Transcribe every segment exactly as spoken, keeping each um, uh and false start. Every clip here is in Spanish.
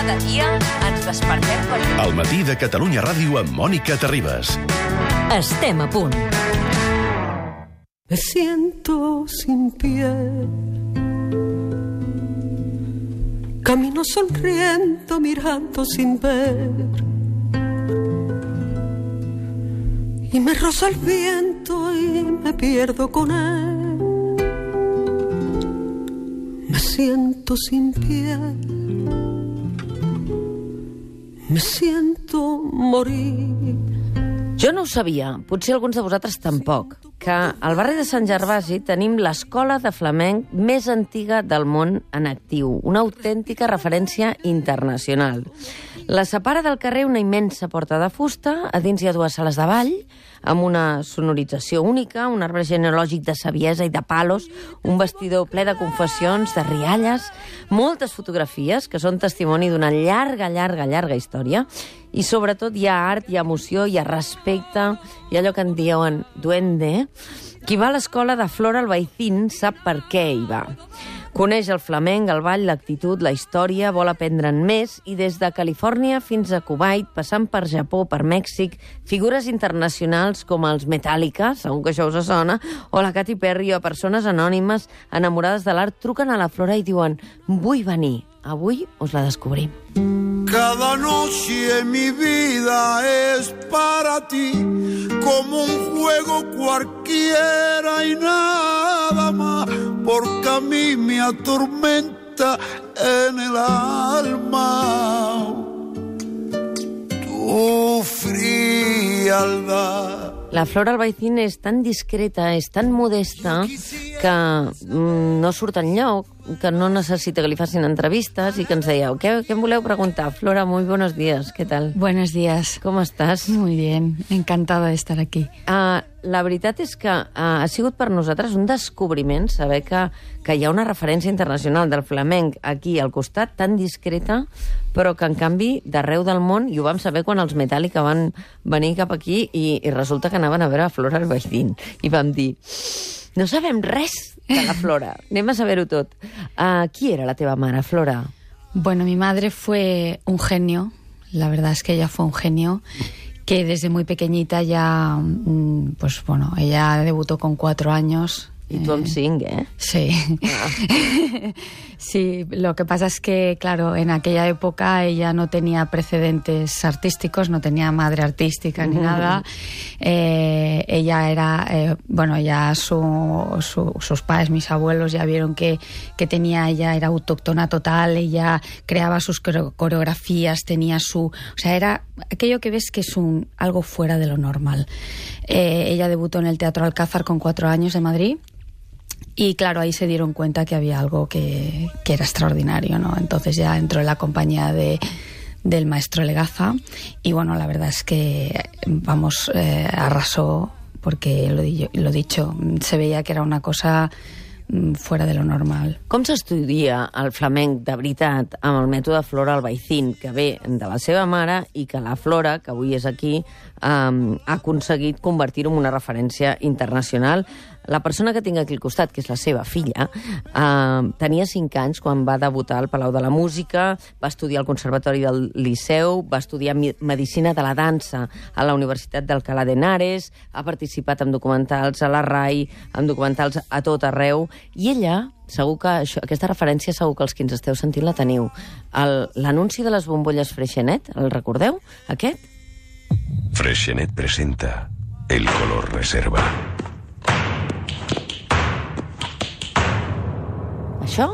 Cada dia ens despertem per... Al matí de Catalunya Ràdio amb Mònica Terribas. Estem a punt. Me siento sin pie, camino sonriendo, mirando sin ver, y me roza el viento y me pierdo con él. Me siento sin pie, me siento morir. Jo no ho sabia, potser alguns de vosaltres tampoc, que al barri de Sant Gervasi tenim l'escola de flamenc més antiga del món en actiu, una autèntica referència internacional. La separa del carrer una immensa porta de fusta, a dins hi ha dues sales de ball, amb una sonorització única, un arbre genealògic de saviesa i de palos, un vestidor ple de confessions, de rialles, moltes fotografies que són testimoni d'una llarga, llarga, llarga història, i sobretot hi ha art, hi ha emoció, hi ha respecte, hi ha allò que en diuen duende. Qui va a l'escola de Flora Albaicín sap per què hi va. Coneix el flamenc, el ball, l'actitud, la història, vol aprendre'n més, i des de Califòrnia fins a Kuwait, passant per Japó, per Mèxic, figures internacionals com els Metallica, segur que això us sona, o la Katy Perry, o persones anònimes enamorades de l'art, truquen a la Flora i diuen: vull venir, avui us la descobrim. Cada noche mi vida es para ti, como un juego cualquiera y nada más, porque a mí me atormenta en el alma tu frialdad. La Flora Albaicín és tan discreta, és tan modesta, que mm, no surt enlloc, que no necessita que li facin entrevistes, i que ens dèieu: ¿Qué, qué em voleu preguntar? Flora, muy buenos días, ¿qué tal? Buenos días. ¿Cómo estás? Muy bien, encantada de estar aquí. Uh, la veritat és que uh, ha sigut per nosaltres un descobriment saber que, que hi ha una referència internacional del flamenc aquí al costat, tan discreta, però que en canvi d'arreu del món, i ho vam saber quan els Metallica van venir cap aquí, i, i resulta que anaven a veure a Flora Albaicín, i vam dir: no sabem res de la Flora, anem a saber-ho tot. Uh, qui era la teva mare, Flora? Bueno, mi madre fue un genio, la verdad es que ella fue un genio, que desde muy pequeñita ya, pues bueno, ella debutó con cuatro años. Y tú amb cinc, eh? Sí. Ah. Sí, lo que pasa es que, claro, en aquella época ella no tenía precedentes artísticos, no tenía madre artística ni nada. Eh, ella era, eh, bueno, ya su, su, sus padres, mis abuelos, ya vieron que, que tenía, ella era autóctona total, ella creaba sus coreografías, tenía su... O sea, era aquello que ves que es un, algo fuera de lo normal. Eh, ella debutó en el Teatro Alcázar con cuatro años de Madrid. Y claro, ahí se dieron cuenta que había algo que, que era extraordinario, ¿no? Entonces ya entró en la compañía de, del maestro Legaza, y bueno, la verdad es que, vamos, eh, arrasó, porque lo, lo dicho, se veía que era una cosa fuera de lo normal. Com s'estudia el flamenc de veritat amb el mètode Flora Albaicín, que ve de la seva mare i que la Flora, que avui és aquí, um, ha aconseguit convertir-ho en una referència internacional? La persona que tinc aquí al costat, que és la seva filla, uh, tenia cinc anys quan va debutar al Palau de la Música, va estudiar al Conservatori del Liceu, va estudiar Medicina de la Dansa a la Universitat d'Alcalá de Henares, ha participat en documentals a la RAI, en documentals a tot arreu, i ella, segur que això, aquesta referència segur que els que ens esteu sentint la teniu. L'anunci de les bombolles Freixenet, el recordeu, aquest? Freixenet presenta El color reserva. Això?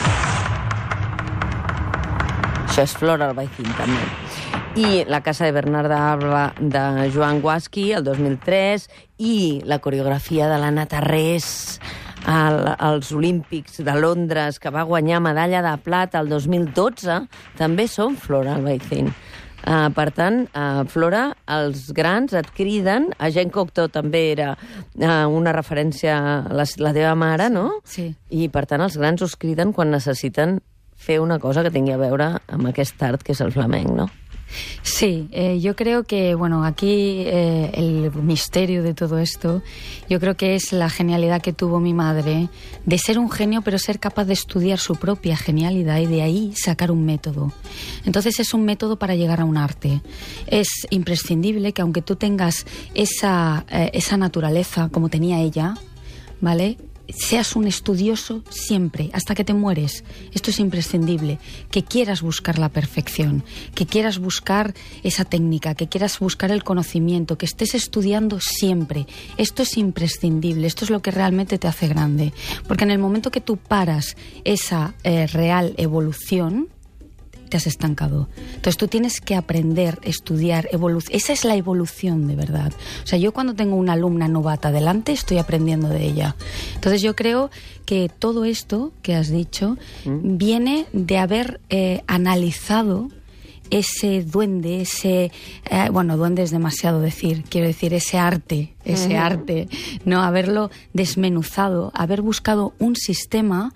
Això és Flora Albaicín, també. I la Casa de Bernarda Alba de Joan Guasqui, el dos mil tres, i la coreografia de l'Anna Tarrés al, als Olímpics de Londres, que va guanyar medalla de plata el dos mil dotze, també són Flora Albaicín. Uh, per tant, uh, Flora, els grans et criden, a Jean Cocteau també era uh, una referència a la, la teva mare, no? Sí. I per tant els grans us criden quan necessiten fer una cosa que tingui a veure amb aquest art que és el flamenc, no? Sí, eh, yo creo que, bueno, aquí eh, el misterio de todo esto, yo creo que es la genialidad que tuvo mi madre de ser un genio, pero ser capaz de estudiar su propia genialidad y de ahí sacar un método. Entonces es un método para llegar a un arte. Es imprescindible que aunque tú tengas esa, eh, esa naturaleza como tenía ella, ¿vale?, seas un estudioso siempre, hasta que te mueres. Esto es imprescindible. Que quieras buscar la perfección, que quieras buscar esa técnica, que quieras buscar el conocimiento, que estés estudiando siempre. Esto es imprescindible. Esto es lo que realmente te hace grande. Porque en el momento que tú paras esa eh, real evolución, te has estancado. Entonces tú tienes que aprender, estudiar, evolucionar. Esa es la evolución de verdad. O sea, yo cuando tengo una alumna novata delante, estoy aprendiendo de ella. Entonces yo creo que todo esto que has dicho mm. viene de haber eh, analizado ese duende, ese... Eh, bueno, duende es demasiado decir, quiero decir, ese arte, ese uh-huh. arte, ¿no? Haberlo desmenuzado, haber buscado un sistema...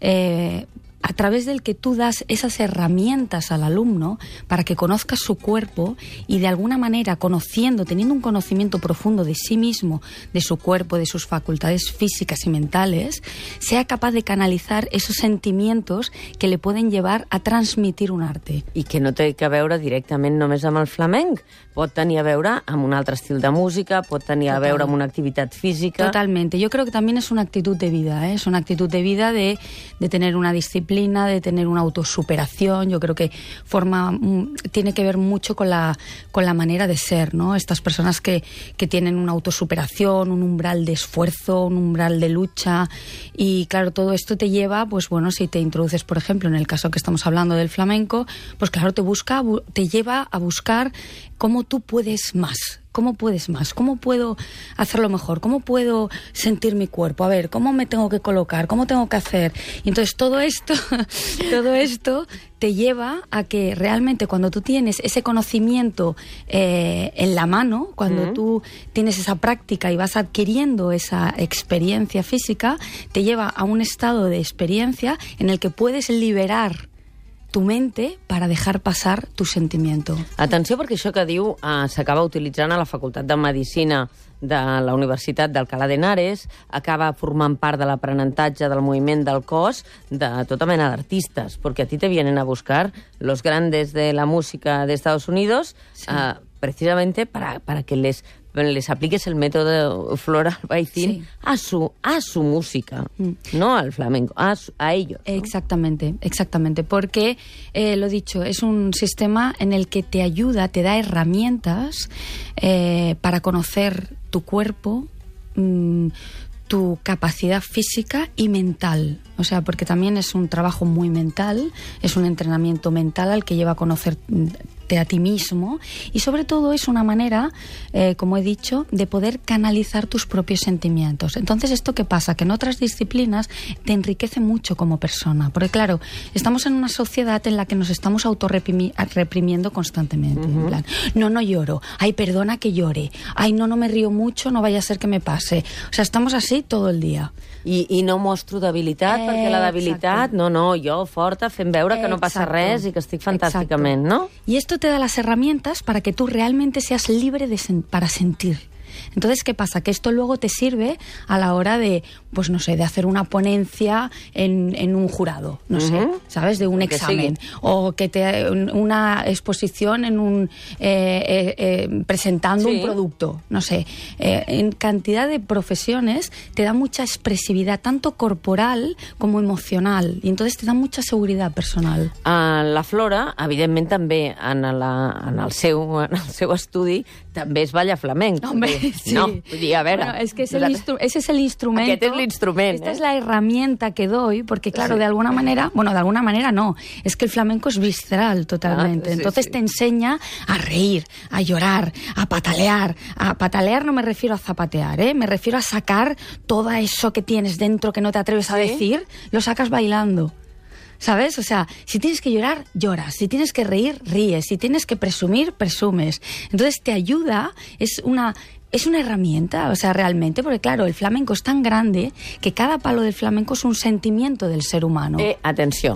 Eh, a través del que tú das esas herramientas al alumno para que conozca su cuerpo y de alguna manera, conociendo, teniendo un conocimiento profundo de sí mismo, de su cuerpo, de sus facultades físicas y mentales, sea capaz de canalizar esos sentimientos que le pueden llevar a transmitir un arte. I que no té que veure directament només amb el flamenc. Pot tenir a veure amb un altre estil de música, pot tenir Total. a veure amb una activitat física. Totalmente. Yo creo que también es una actitud de vida, ¿eh? Es una actitud de vida de, de tener una disciplina, de tener una autosuperación. Yo creo que forma tiene que ver mucho con la con la manera de ser, ¿no? Estas personas que, que tienen una autosuperación, un umbral de esfuerzo, un umbral de lucha, y claro, todo esto te lleva, pues bueno, si te introduces, por ejemplo, en el caso que estamos hablando del flamenco, pues claro, te busca, te lleva a buscar cómo tú puedes más. ¿Cómo puedes más? ¿Cómo puedo hacerlo mejor? ¿Cómo puedo sentir mi cuerpo? A ver, ¿cómo me tengo que colocar? ¿Cómo tengo que hacer? Y entonces todo esto, todo esto te lleva a que realmente cuando tú tienes ese conocimiento eh, en la mano, cuando mm. tú tienes esa práctica y vas adquiriendo esa experiencia física, te lleva a un estado de experiencia en el que puedes liberar tu mente para dejar passar tu sentimiento. Atenció, perquè això que diu eh, s'acaba utilitzant a la Facultat de Medicina de la Universitat d'Alcalá de Henares, acaba formant part de l'aprenentatge del moviment del cos de tota mena d'artistes, perquè a ti te vienen a buscar los grandes de la música de Estados Unidos, sí. eh, precisamente para, para que les... les apliques el método Floral Baicín sí. a su a su música, mm. no al flamenco, a, su, a ellos, ¿no? Exactamente, exactamente, porque eh, lo dicho, es un sistema en el que te ayuda, te da herramientas eh, para conocer tu cuerpo, mmm, tu capacidad física y mental. O sea, porque también es un trabajo muy mental, es un entrenamiento mental al que lleva a conocerte a ti mismo, y sobre todo es una manera, eh, como he dicho, de poder canalizar tus propios sentimientos. Entonces, ¿esto qué pasa? Que en otras disciplinas te enriquece mucho como persona, porque claro, estamos en una sociedad en la que nos estamos autorreprimiendo constantemente. Uh-huh. En plan, no, no lloro, ay, perdona que llore, ay, no, no me río mucho, no vaya a ser que me pase. O sea, estamos así todo el día. I, i no mostro debilitat, eh, perquè la debilitat, exacte. no, no, jo forta, fent veure que no passa res i que estic fantàsticament, exacto. ¿no? Y esto te da las herramientas para que tú realmente seas libre de sen- para sentir. Entonces, ¿qué pasa? Que esto luego te sirve a la hora de, pues no sé, de hacer una ponencia en, en un jurado, no uh-huh. sé, ¿sabes? De un examen. Sí. O que te una exposición en un eh, eh, eh, presentando sí. un producto, no sé. Eh, en cantidad de profesiones te da mucha expresividad, tanto corporal como emocional, y entonces te da mucha seguridad personal. Uh, la Flora, evidentment, també en, la, en, el seu, en el seu estudi també es balla flamenc. Hombre, sí. No, vull dir, a veure... Bueno, es que es el instru- ese es el instrumento. Aquest és l'instrument, Esta eh? es la herramienta que doy, porque claro, sí. de alguna manera, bueno, de alguna manera no, es que el flamenco es visceral totalmente. Ah, sí, Entonces sí. te enseña a reír, a llorar, a patalear. A patalear no me refiero a zapatear, ¿eh? Me refiero a sacar todo eso que tienes dentro que no te atreves ¿Sí? a decir, lo sacas bailando. ¿Sabes? O sea, si tienes que llorar, lloras. Si tienes que reír, ríes. Si tienes que presumir, presumes. Entonces te ayuda, es una... Es una herramienta, o sea, realmente, porque claro, el flamenco es tan grande que cada palo del flamenco es un sentimiento del ser humano. Eh, atenció,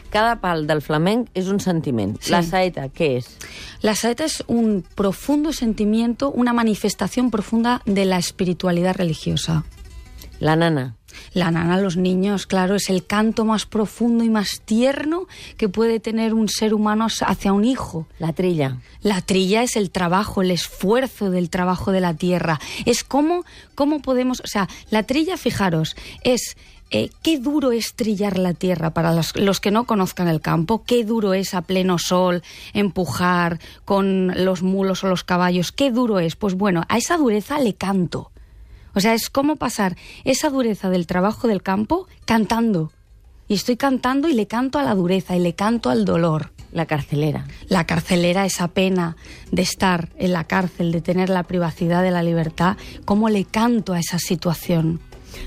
Cada pal del flamenc és un sentiment. Sí. La saeta, què és? La saeta es un profundo sentimiento, una manifestación profunda de la espiritualidad religiosa. La nana. La nana, los niños, claro, es el canto más profundo y más tierno que puede tener un ser humano hacia un hijo. La trilla. La trilla es el trabajo, el esfuerzo del trabajo de la tierra. Es cómo, cómo podemos... O sea, la trilla, fijaros, es... Eh, qué duro es trillar la tierra para los, los que no conozcan el campo, qué duro es a pleno sol empujar con los mulos o los caballos, qué duro es. Pues bueno, a esa dureza le canto. O sea, es como pasar esa dureza del trabajo del campo cantando. Y estoy cantando y le canto a la dureza y le canto al dolor. La carcelera. La carcelera, esa pena de estar en la cárcel, de tener la privacidad de la libertad, ¿cómo le canto a esa situación?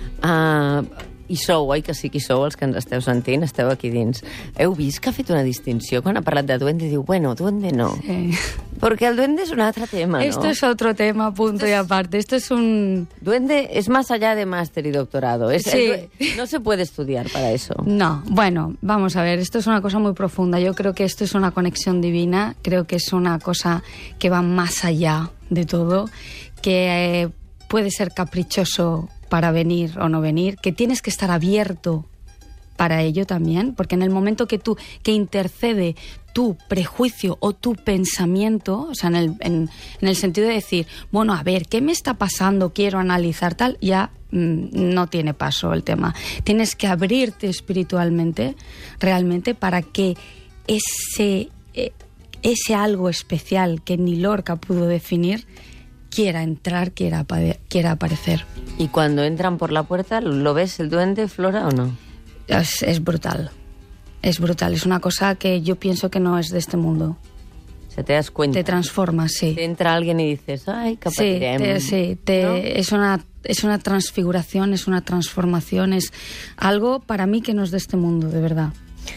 Ah... Uh... I sou, oi que sí que sou els que ens esteu sentint, esteu aquí dins. Heu vist que ha fet una distinció quan ha parlat de duende? Diu, bueno, duende no. Sí. Porque el duende es un altre tema, ¿no? Esto es otro tema, punto y aparte. Esto es un... Duende es más allá de máster y doctorado. Es, sí. es, no se puede estudiar para eso. No, bueno, vamos a ver, esto es una cosa muy profunda. Yo creo que esto es una conexión divina, creo que es una cosa que va más allá de todo, que eh, puede ser caprichoso para venir o no venir, que tienes que estar abierto para ello también, porque en el momento que tú, que intercede tu prejuicio o tu pensamiento, o sea, en el, en, en el sentido de decir, bueno, a ver, ¿qué me está pasando? Quiero analizar tal, ya mmm, no tiene paso el tema. Tienes que abrirte espiritualmente, realmente, para que ese, eh, ese algo especial que ni Lorca pudo definir, quiera entrar, quiera, quiera aparecer. ¿Y cuando entran por la puerta, lo ves el duende, Flora, o no? Es, es brutal. Es brutal. Es una cosa que yo pienso que no es de este mundo. O sea, te das cuenta. Te transformas, sí. Te entra alguien y dices, ay, qué sí, te, sí, te, ¿no? es, una, es una transfiguración, es una transformación, es algo para mí que no es de este mundo, de verdad.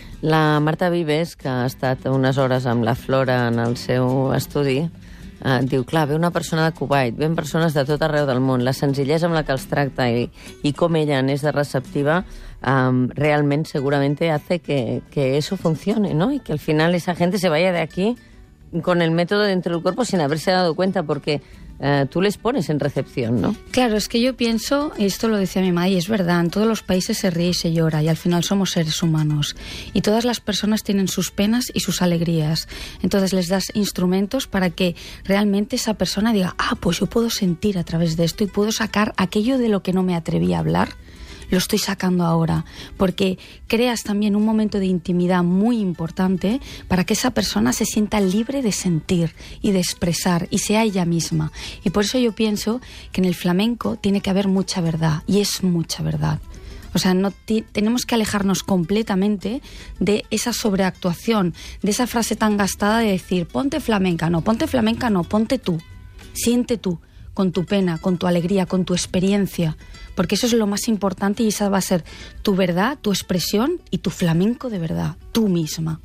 La Marta Vives, que ha estat unes hores amb la Flora en el seu estudi, Uh, diu, clar, ve una persona de Kuwait, ven persones de tot arreu del món, la senzillesa amb la que els tracta i, i com ella n'és de receptiva, um, realment seguramente hace que, que eso funcione, ¿no? Y que al final esa gente se vaya de aquí con el método dentro del cuerpo sin haberse dado cuenta, porque uh, tú les pones en recepción, ¿no? Claro, es que yo pienso, y esto lo decía mi madre, y es verdad, en todos los países se ríe y se llora, y al final somos seres humanos. Y todas las personas tienen sus penas y sus alegrías. Entonces les das instrumentos para que realmente esa persona diga, ah, pues yo puedo sentir a través de esto y puedo sacar aquello de lo que no me atreví a hablar. Lo estoy sacando ahora, porque creas también un momento de intimidad muy importante para que esa persona se sienta libre de sentir y de expresar y sea ella misma. Y por eso yo pienso que en el flamenco tiene que haber mucha verdad, y es mucha verdad. O sea, no tenemos que alejarnos completamente de esa sobreactuación, de esa frase tan gastada de decir, ponte flamenca, no, ponte flamenca, no, ponte tú, siente tú, con tu pena, con tu alegría, con tu experiencia, porque eso es lo más importante y esa va a ser tu verdad, tu expresión i tu flamenco de verdad, tu misma.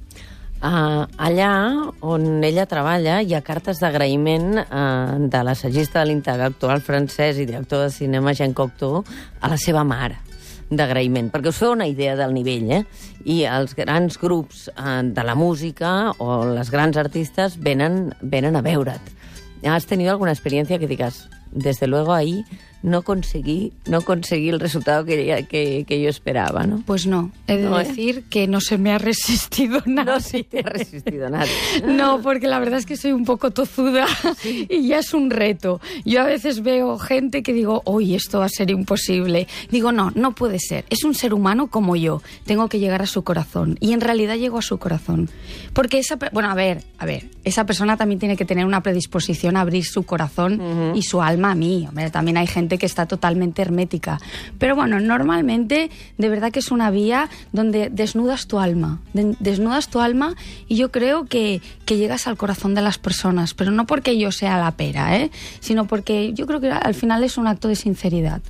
Uh, allà on ella treballa hi ha cartes d'agraïment uh, de l'assagista de l'intel·lectual francès i director de cinema Jean Cocteau a la seva mare, d'agraïment, perquè us feu una idea del nivell, eh? I els grans grups uh, de la música o les grans artistes venen, venen a veure't. ¿Has tenido alguna experiencia que digas, desde luego ahí no conseguí, no conseguí el resultado que, que, que yo esperaba, ¿no? Pues no, he de no, decir ¿eh? que no se me ha resistido nada. No se te ha resistido nada. No, porque la verdad es que soy un poco tozuda, sí. Y ya es un reto. Yo a veces veo gente que digo, uy, esto va a ser imposible. Digo, no, no puede ser. Es un ser humano como yo. Tengo que llegar a su corazón. Y en realidad llego a su corazón. Porque esa, bueno, a ver, a ver, esa persona también tiene que tener una predisposición a abrir su corazón uh-huh. y su alma a mí. Hombre, también hay gente que está totalmente hermética. Pero bueno, normalmente de verdad que es una vía donde desnudas tu alma, de, desnudas tu alma y yo creo que, que llegas al corazón de las personas, pero no porque yo sea la pera, ¿eh? Sino porque yo creo que al final es un acto de sinceridad.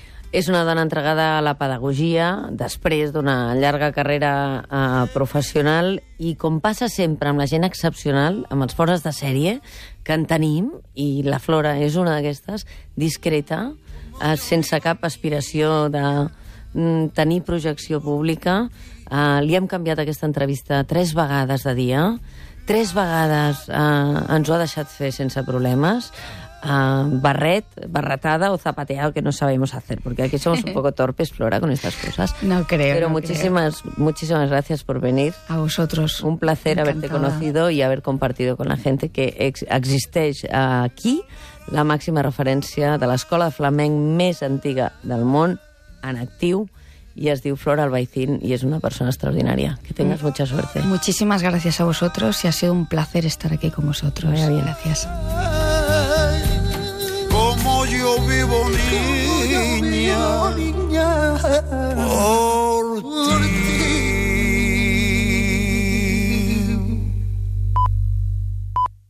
És una dona entregada a la pedagogia després d'una llarga carrera eh, professional i com passa sempre amb la gent excepcional, amb els fores de sèrie que en tenim, i la Flora és una d'aquestes, discreta, eh, sense cap aspiració de, mm, tenir projecció pública. Uh, li hem canviat aquesta entrevista tres vegades de dia, tres vegades uh, ens ho ha deixat fer sense problemes. Uh, barret, barretada o zapateado, que no sabemos hacer, porque aquí somos un poco torpes, Flora, con estas cosas. No creo. Pero no muchísimas, creo. muchísimas gracias por venir. A vosotros. Un placer Encantada. haberte conocido y haber compartido con la gente que ex existeix aquí la màxima referència de l'escola de flamenc més antiga del món, en actiu, y es diu Flora Albaicín y es una persona extraordinaria. Que tengas mucha suerte. Muchísimas gracias a vosotros y ha sido un placer estar aquí con vosotros. Vaya bien. Gracias. Como yo vivo, niña. Oh.